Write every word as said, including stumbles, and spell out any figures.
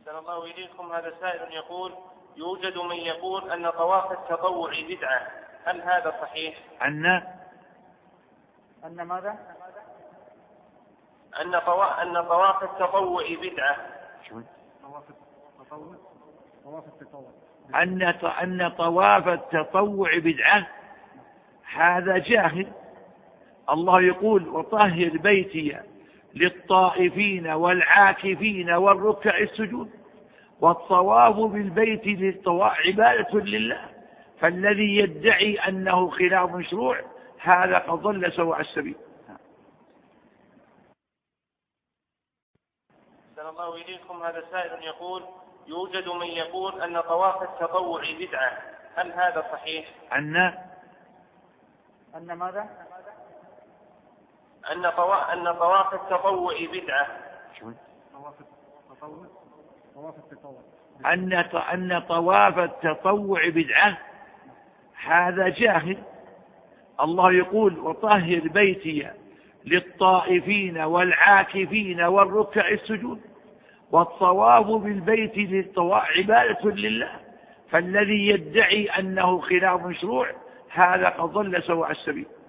أحسن الله إليكم. هذا سائل يقول: يوجد من يقول أن طواف التطوع بدعة، هل هذا صحيح؟ أن أن ماذا؟ أن طواف أن طواف التطوع بدعة. طواف التطوع طواف التطوع أن أن طواف التطوع بدعة، هذا جاهل. الله يقول: وطهر بيتي للطائفين والعاكفين والركع السجود. والطواف بالبيت للطواف عبادة لله، فالذي يدعي أنه خلاف مشروع هذا قد ضل سواء السبيل. أحسن الله إليكم. هذا سائل يقول: يوجد من يقول أن طواف التطوع بدعة، هل هذا صحيح؟ أن أن ماذا؟ أن طواف أن طواف التطوع بدعة. طواف التطوع طواف التطوع أن أن طواف التطوع بدعة، هذا جاهل. الله يقول: وطهر بيتي للطائفين والعاكفين والركع السجود. والطواف بالبيت للطواف عبادة لله، فالذي يدعي أنه خلاف مشروع هذا قد ضل سواء السبيل.